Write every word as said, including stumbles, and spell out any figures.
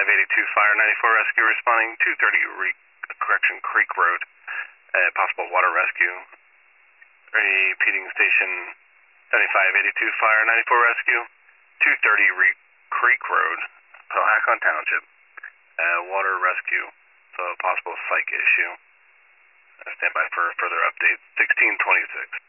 eighty-two Fire ninety-four Rescue responding two thirty Re Correction Creek Road. Uh, possible water rescue. Repeating station seventy-five eighty-two Fire ninety-four Rescue two thirty Re Creek Road, Powhatan Township. Uh, water rescue. So a possible psych issue. Uh, stand by for further updates. sixteen twenty-six.